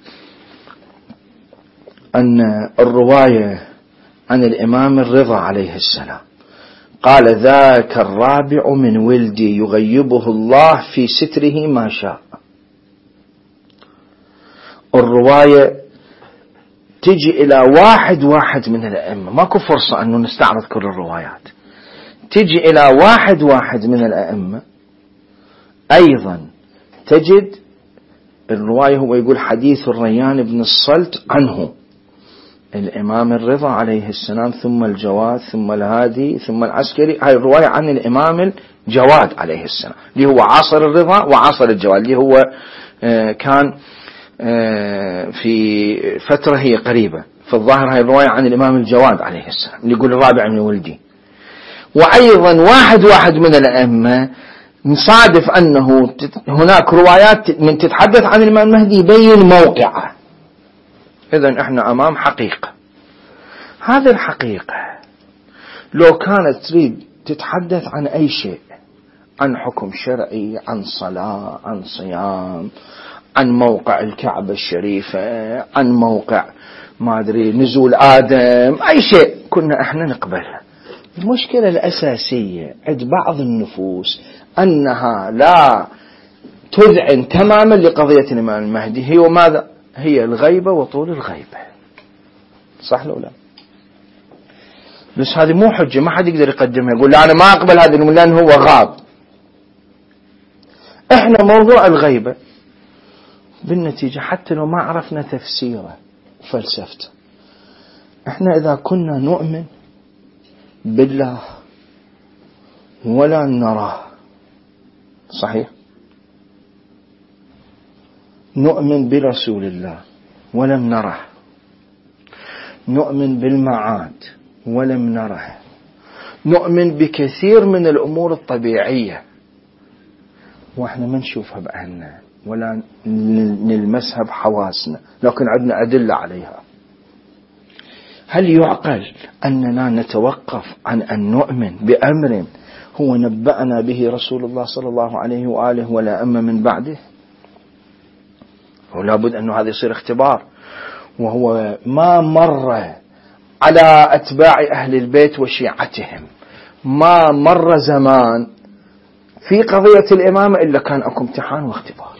أن الرواية عن الإمام الرضا عليه السلام قال ذاك الرابع من ولدي يغيبه الله في ستره ما شاء. الرواية تجي إلى واحد واحد من الأئمة، ماكو فرصة أنه نستعرض كل الروايات، تجي إلى واحد واحد من الأئمة. أيضا تجد الرواية هو يقول حديث الريان بن الصلت عنه الإمام الرضا عليه السلام ثم الجواد ثم الهادي ثم العسكري. هاي الرواية عن الإمام الجواد عليه السلام اللي هو عاصر الرضا وعاصر الجواد، اللي هو كان في فترة هي قريبة. في الظاهر هاي الرواية عن الإمام الجواد عليه السلام اللي يقول الرابع من ولدي. وأيضا واحد واحد من الأئمة نصادف أنه هناك روايات من تتحدث عن الإمام المهدي يبين موقعه. إذن إحنا أمام حقيقة. هذه الحقيقة لو كانت تريد تتحدث عن أي شيء، عن حكم شرعي، عن صلاة، عن صيام، عن موقع الكعبة الشريفة، عن موقع ما أدري نزول آدم، أي شيء كنا إحنا نقبلها. المشكلة الأساسية عند بعض النفوس أنها لا تذعن تماما لقضية الإمام المهدي. هي وماذا؟ هي الغيبة وطول الغيبة. صح لو لا؟ بس هذه مو حجة، ما حد يقدر يقدمها يقول لا أنا ما أقبل هذا لأن هو غاب. إحنا موضوع الغيبة بالنتيجة حتى لو ما عرفنا تفسيره وفلسفته، احنا اذا كنا نؤمن بالله ولا نراه، صحيح، نؤمن برسول الله ولم نره، نؤمن بالمعاد ولم نره، نؤمن بكثير من الأمور الطبيعية وإحنا ما نشوفها بعيننا ولا نلمسها بحواسنا، لكن عندنا أدلة عليها. هل يعقل أننا نتوقف عن أن نؤمن بأمر هو نبأنا به رسول الله صلى الله عليه وآله ولا أما من بعده؟ ولا بد أنه هذا يصير اختبار. وهو ما مر على أتباع أهل البيت وشيعتهم، ما مر زمان في قضية الإمامة إلا كان أكو امتحان واختبار.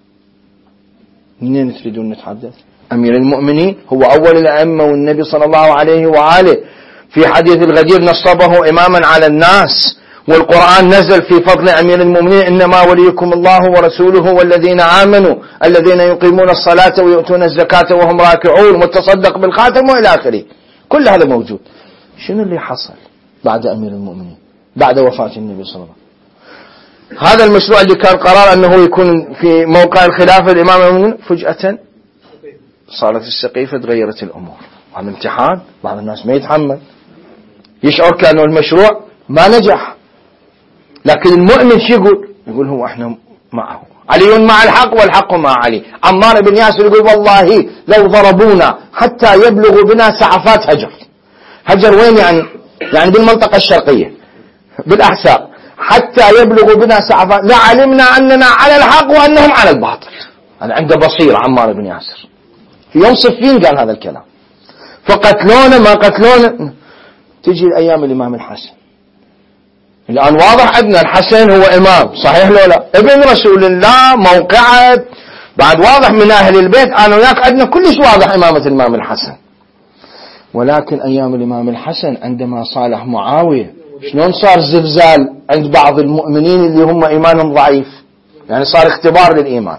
منين تريدون نتحدث؟ أمير المؤمنين هو أول الأئمة، والنبي صلى الله عليه وآله في حديث الغدير نصبه إماما على الناس، والقرآن نزل في فضل أمير المؤمنين: إنما وليكم الله ورسوله والذين آمنوا الذين يقيمون الصلاة ويؤتون الزكاة وهم راكعون، وتصدق بالخاتم، وإلى آخره. كل هذا موجود. شنو اللي حصل بعد أمير المؤمنين بعد وفاة النبي صلى الله عليه وسلم؟ هذا المشروع اللي كان قرار أنه يكون في موقع الخلافة الإمام المؤمنين، فجأة صارت السقيفة، تغيرت الأمور. هذا امتحان، بعض الناس ما يتحمل، يشعر كأنه المشروع ما نجح. لكن المؤمن شو يقول؟ يقول هو احنا معه، علي مع الحق والحق مع علي. عمار بن ياسر يقول: والله لو ضربونا حتى يبلغوا بنا سعفات هجر. هجر وين يعني؟ يعني بالمنطقة الشرقية بالأحساء. حتى يبلغوا بنا سعفات لعلمنا أننا على الحق وأنهم على الباطل. أنا عنده بصيرة عمار بن ياسر. في يوم صفين قال هذا الكلام. فقتلونا ما قتلونا. تجي الأيام الإمام الحسن، الآن واضح عندنا الحسن هو إمام، صحيح لو لا؟ ابن رسول الله، موقعه بعد واضح من أهل البيت. أنا وياك عندنا كلش واضح إمامة الإمام الحسن. ولكن أيام الإمام الحسن عندما صالح معاوية، شلون صار زلزال عند بعض المؤمنين اللي هم إيمانهم ضعيف، يعني صار اختبار للإيمان.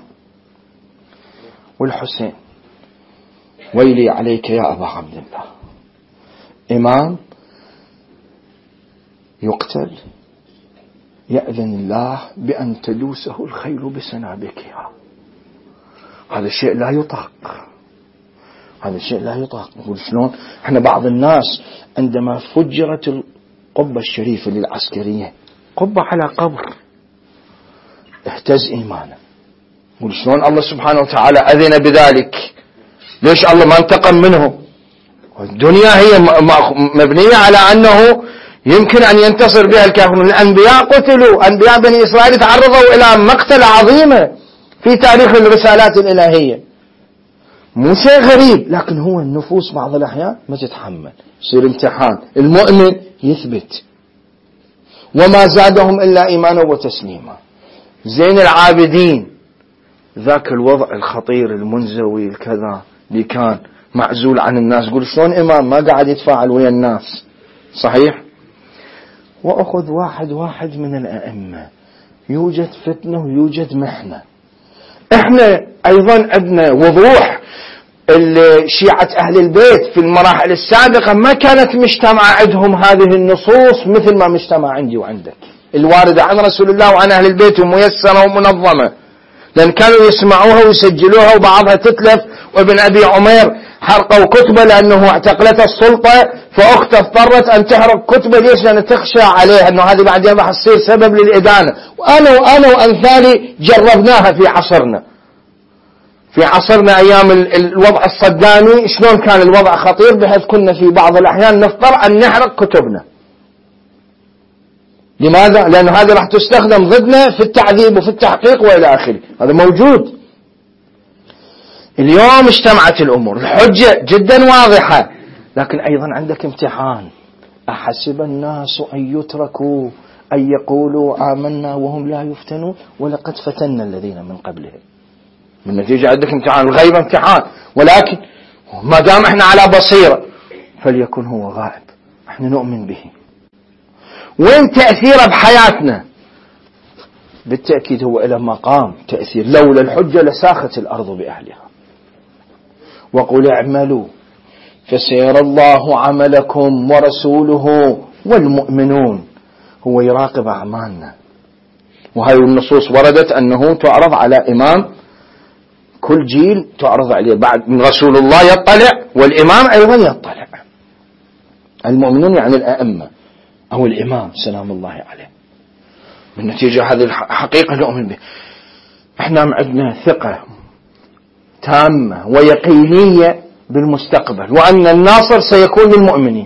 والحسين ويلي عليك يا أبا عبد الله، إمام يقتل، يأذن الله بأن تدوسه الخيل بسنابكها. هذا الشيء لا يطاق، هذا الشيء لا يطاق. نقول شلون؟ احنا بعض الناس عندما فجرت القبة الشريفة للعسكرية، قبة على قبر، اهتز إيمانه. نقول شلون الله سبحانه وتعالى أذن بذلك؟ ليش الله ما انتقم منه؟ الدنيا هي مبنية على أنه يمكن أن ينتصر بها الكافرون. الأنبياء قتلوا، أنبياء بني إسرائيل تعرضوا إلى مقتل عظيمة في تاريخ الرسالات الإلهية. مو شيء غريب، لكن هو النفوس بعض الأحيان ما تتحمل، يصير امتحان. المؤمن يثبت، وما زادهم إلا إيمانا وتسليما. زين العابدين ذاك الوضع الخطير المنزوي الكذا اللي كان معزول عن الناس، قول شلون إمام ما قاعد يتفاعل ويا الناس، صحيح؟ وأخذ واحد واحد من الأئمة، يوجد فتنة ويوجد محنة. احنا أيضا عندنا وضوح. شيعة أهل البيت في المراحل السابقة ما كانت مجتمع عندهم هذه النصوص مثل ما مجتمع عندي وعندك، الواردة عن رسول الله وعن أهل البيت وميسرة ومنظمة، لأن كانوا يسمعوها ويسجلوها وبعضها تتلف. وابن أبي عمير حرقوا كتبه لأنه اعتقلته السلطة، فأخته اضطرت أن تحرق كتبه. ليش؟ لأن تخشى عليه أنه هذه بعدين راح تصير سبب للإدانة. وأنا وأنا وأمثالي جربناها في عصرنا، في عصرنا أيام الوضع الصدامي، شلون كان الوضع خطير، بحيث كنا في بعض الأحيان نضطر أن نحرق كتبنا. لماذا؟ لأن هذه راح تستخدم ضدنا في التعذيب وفي التحقيق وإلى آخره. هذا موجود. اليوم اجتمعت الأمور، الحجة جدا واضحة، لكن أيضا عندك امتحان. أحسب الناس أن يتركوا أن يقولوا آمنا وهم لا يفتنون ولقد فتنا الذين من قبلهم. بالنتيجة عندك امتحان. الغيب امتحان، ولكن ما دام احنا على بصيرة فليكن هو غائب، احنا نؤمن به. وين تأثيره بحياتنا؟ بالتأكيد هو له مقام تأثير، لولا الحجة لساخت الأرض بأهلها. وقل اعملوا فسيرى الله عملكم ورسوله والمؤمنون. هو يراقب أعمالنا، وهي النصوص وردت أنه تعرض على إمام كل جيل، تعرض عليه بعد من رسول الله يطلع، والإمام أيضا يطلع. المؤمنون يعني الأئمة أو الإمام سلام الله عليه. بالنتيجة هذه الحقيقة نؤمن به. احنا عندنا ثقة تامة ويقينية بالمستقبل، وأن الناصر سيكون للمؤمنين،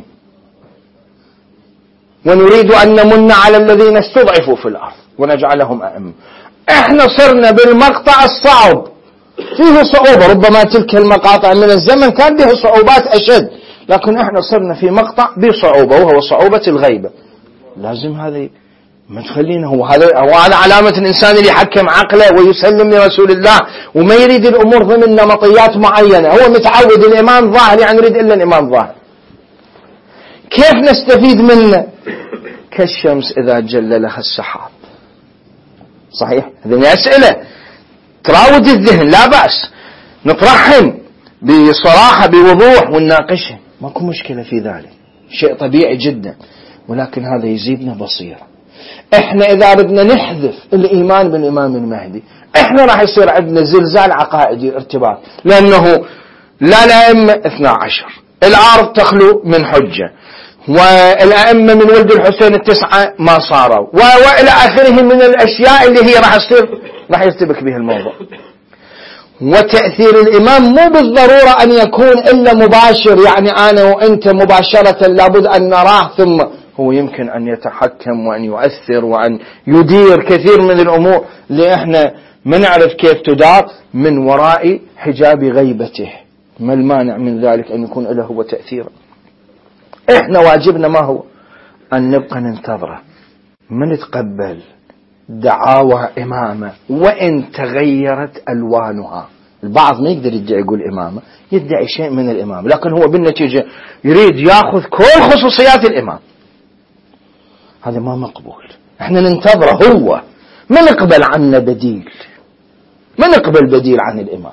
ونريد أن نمن على الذين استضعفوا في الأرض ونجعلهم أئمة. احنا صرنا بالمقطع الصعب، فيه صعوبة، ربما تلك المقاطع من الزمن كان بها صعوبات أشد، لكن احنا صرنا في مقطع بصعوبة، وهو صعوبة الغيبة. لازم هذه ما تخلينا، هو هذا هو على علامة الإنسان اللي يحكم عقله ويسلم لرسول الله وما يريد الأمور ضمن نمطيات معينة. هو متعود الإمام ظاهر، يعني يريد إلا الإمام ظاهر. كيف نستفيد منه؟ كالشمس إذا جل لها السحاب. صحيح؟ هذه أسئلة تراود الذهن، لا بأس نطرحهم بصراحة بوضوح ونناقشهم، ماكو مشكلة في ذلك، شيء طبيعي جدا، ولكن هذا يزيدنا بصيرة. احنا اذا بدنا نحذف الايمان بالامام المهدي، احنا راح يصير عندنا زلزال عقائدي ارتباط، لانه لا الائمه اثنا عشر، الارض تخلو من حجه، والائمه من ولد الحسين التسعه ما صاروا، والى اخره من الاشياء اللي هي راح تصير راح يرتبك بها الموضوع. وتأثير الإمام مو بالضرورة أن يكون إلا مباشر، يعني أنا وأنت مباشرة لابد أن نراه، ثم هو يمكن أن يتحكم وأن يؤثر وأن يدير كثير من الأمور اللي إحنا ما نعرف كيف تدار من وراء حجاب غيبته. ما المانع من ذلك أن يكون له هو تأثير؟ إحنا واجبنا ما هو؟ أن نبقى ننتظره، ما نتقبل دعاوى إمامة وإن تغيرت ألوانها. البعض ما يقدر يدعي يقول إمامة، يدعي شيء من الإمام، لكن هو بالنتيجة يريد يأخذ كل خصوصيات الإمام. هذا ما مقبول. احنا ننتظره هو، ما نقبل عنه بديل، ما نقبل بديل عن الإمام،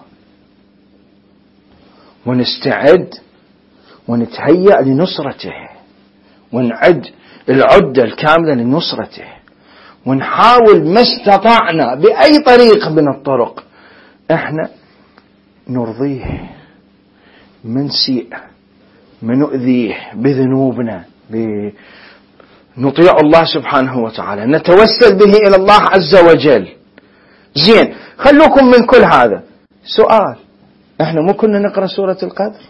ونستعد ونتهيأ لنصرته، ونعد العدة الكاملة لنصرته، ونحاول ما استطعنا بأي طريق من الطرق احنا نرضيه، من نسيء، من نؤذيه بذنوبنا، نطيع الله سبحانه وتعالى، نتوسل به إلى الله عز وجل. زين، خلوكم من كل هذا. سؤال، احنا مو كنا نقرأ سورة القدر؟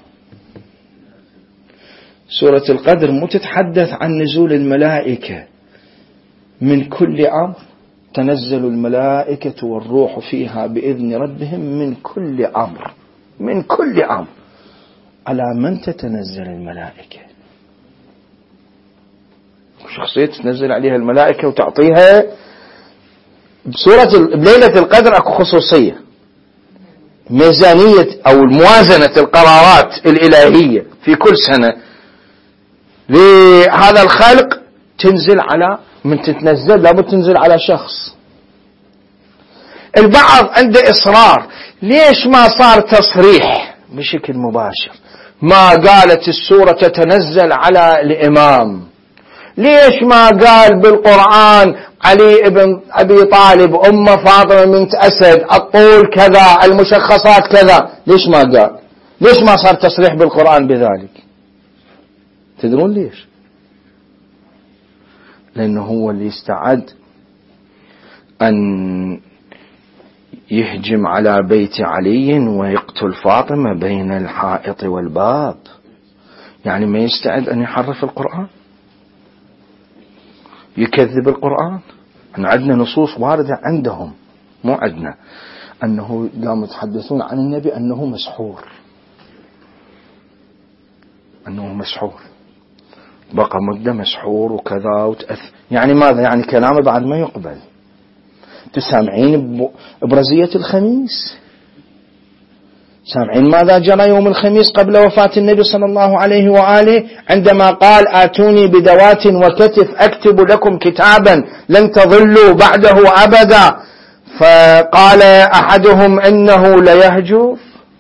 سورة القدر مو تتحدث عن نزول الملائكة من كل أمر؟ تنزل الملائكة والروح فيها بإذن ربهم من كل أمر، من كل أمر. على من تتنزل الملائكة؟ شخصية تنزل عليها الملائكة وتعطيها بسورة بليلة القدر أكو خصوصية، ميزانية أو موازنة القرارات الإلهية في كل سنة لهذا الخلق تنزل على من تتنزل، لابد تنزل على شخص. البعض عنده إصرار، ليش ما صار تصريح بشكل مباشر؟ ما قالت السورة تتنزل على الإمام؟ ليش ما قال بالقرآن علي ابن أبي طالب، أم فاطمة بنت أسد، الطول كذا، المشخصات كذا؟ ليش ما قال؟ ليش ما صار تصريح بالقرآن بذلك؟ تدرون ليش؟ لأنه هو اللي استعد أن يهجم على بيت علي ويقتل فاطمة بين الحائط والباب، يعني ما يستعد أن يحرف القرآن، يكذب القرآن. أن عندنا نصوص واردة عندهم، مو عندنا، أنه قاموا يتحدثون عن النبي أنه مسحور، أنه مسحور، بقى مدة مسحور وكذا وتأث، يعني ماذا؟ يعني كلامه بعد ما يقبل. تسامعين برزية الخميس، سامعين ماذا جرى يوم الخميس قبل وفاة النبي صلى الله عليه وآله عندما قال آتوني بدوات وكتف أكتب لكم كتابا لن تضلوا بعده أبدا. فقال أحدهم إنه ليهجر،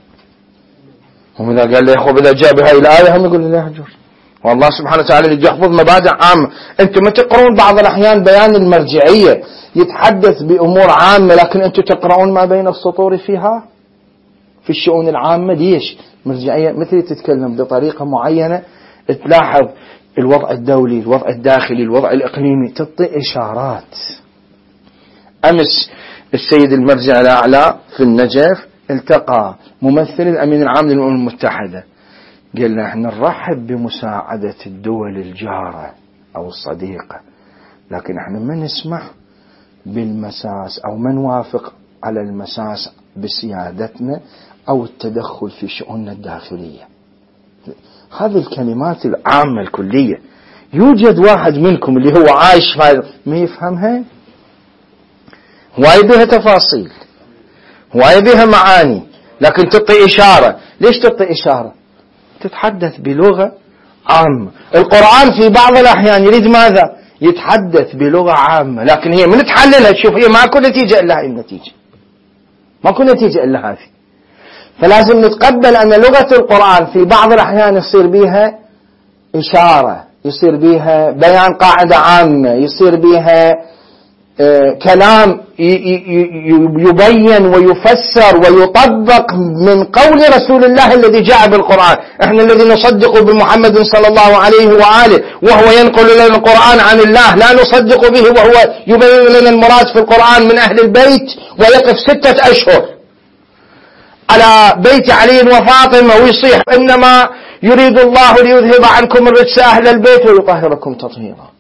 هم إذا قال لي أخو بدأ جاء بهاي الآية هم يقول ليهجر. والله سبحانه وتعالى اللي يحفظ مبادئ عامة. أنتم ما تقرؤون بعض الأحيان بيان المرجعية يتحدث بأمور عامة، لكن أنتم تقرؤون ما بين السطور فيها في الشؤون العامة. ليش؟ مرجعية مثل تتكلم بطريقة معينة، تلاحظ الوضع الدولي، الوضع الداخلي، الوضع الإقليمي، تعطي إشارات. أمس السيد المرجع الأعلى في النجف التقى ممثل الأمين العام للأمم المتحدة، قال له احنا نرحب بمساعدة الدول الجارة أو الصديقة، لكن احنا ما نسمح بالمساس أو ما نوافق على المساس بسيادتنا أو التدخل في شؤوننا الداخلية. هذه الكلمات العامة الكلية يوجد واحد منكم اللي هو عايش هذا ما يفهمها، هواي بها تفاصيل، هواي بها معاني، لكن تعطي إشارة. ليش تعطي إشارة؟ تتحدث بلغة عامة. القرآن في بعض الأحيان يريد ماذا؟ يتحدث بلغة عامة، لكن هي من تحللها تشوف هي ماكو نتيجة إلا هاي النتيجة، ماكو نتيجة إلا هذه. فلازم نتقبل أن لغة القرآن في بعض الأحيان يصير بها إشارة، يصير بها بيان قاعدة عامة، يصير بها آه كلام يبين ويفسر ويطبق من قول رسول الله الذي جاء بالقرآن. احنا الذي نصدق بمحمد صلى الله عليه وآله وهو ينقل لنا القرآن عن الله، لا نصدق به وهو يبين لنا المراد في القرآن من أهل البيت ويقف ستة أشهر على بيت علي وفاطمة ويصيح إنما يريد الله ليذهب عنكم الرجس أهل البيت ويطهركم تطهيرا،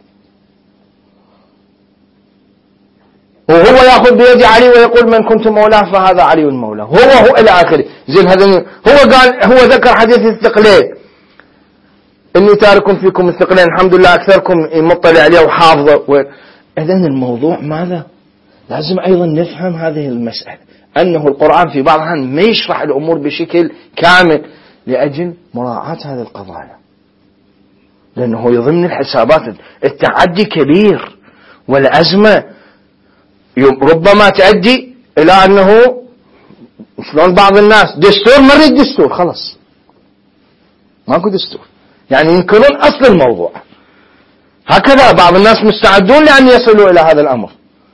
وهو يأخذ بيد علي ويقول من كنت مولاه فهذا علي مولاه، هو هو إلى آخره. زين هذا هو قال، هو ذكر حديث الثقلين، إني تارك فيكم الثقلين، الحمد لله أكثركم مطلع عليه وحافظه. إذن الموضوع ماذا؟ لازم أيضا نفهم هذه المسألة، أنه القرآن في بعض الأحيان ما يشرح الأمور بشكل كامل لأجل مراعاة هذه القضايا، لأنه يضمن الحسابات. التعدي كبير والأزمة ربما تؤدي إلى أنه شلون بعض الناس دستور ما نريد دستور، خلاص ماكو دستور، يعني ينكرون أصل الموضوع. هكذا بعض الناس مستعدون لأن يصلوا إلى هذا الأمر،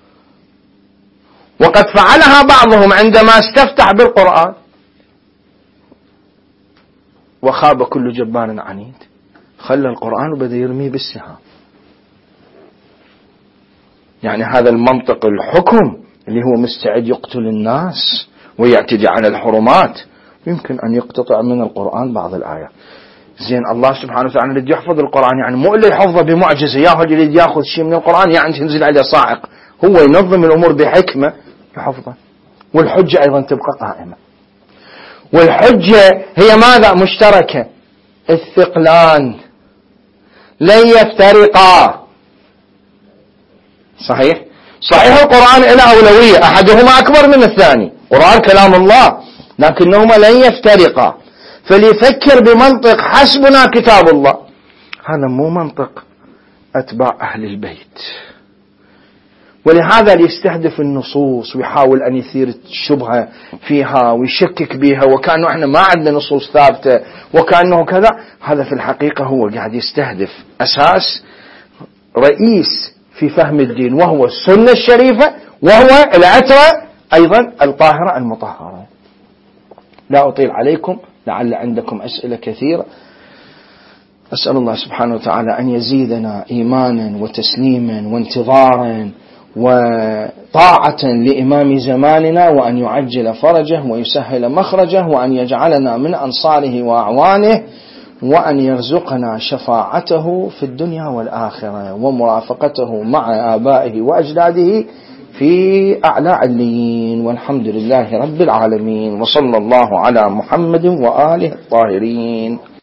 وقد فعلها بعضهم عندما استفتح بالقرآن وخاب كل جبار عنيد، خلى القرآن وبدأ يرميه بالسهام. يعني هذا المنطق الحكم اللي هو مستعد يقتل الناس ويعتدي على الحرمات، يمكن أن يقتطع من القرآن بعض الآيات. زين الله سبحانه وتعالى يريد يحفظ القرآن، يعني مو اللي يحفظه بمعجزة، ياهو اللي يريد ياخذ شيء من القرآن يعني تنزل عليه صاعق، هو ينظم الأمور بحكمة يحفظه. والحجة أيضا تبقى قائمة، والحجة هي ماذا؟ مشتركة. الثقلان لن يفترقا، صحيح صحيح القرآن له أولوية، أحدهما أكبر من الثاني، قرآن كلام الله، لكنهما لن يفترقا. فليفكر بمنطق حسبنا كتاب الله، هذا مو منطق أتباع أهل البيت. ولهذا ليستهدف النصوص ويحاول أن يثير الشبهة فيها ويشكك بها، وكأنه احنا ما عندنا نصوص ثابتة وكأنه كذا. هذا في الحقيقة هو قاعد يستهدف أساس رئيس في فهم الدين، وهو السنة الشريفة، وهو العترة أيضا الطاهرة المطهرة. لا أطيل عليكم، لعل عندكم أسئلة كثيرة. أسأل الله سبحانه وتعالى أن يزيدنا إيمانا وتسليما وانتظارا وطاعة لإمام زماننا، وأن يعجل فرجه ويسهل مخرجه، وأن يجعلنا من أنصاره وأعوانه، وأن يرزقنا شفاعته في الدنيا والآخرة ومرافقته مع آبائه وأجداده في أعلى عليين. والحمد لله رب العالمين، وصلى الله على محمد وآله الطاهرين.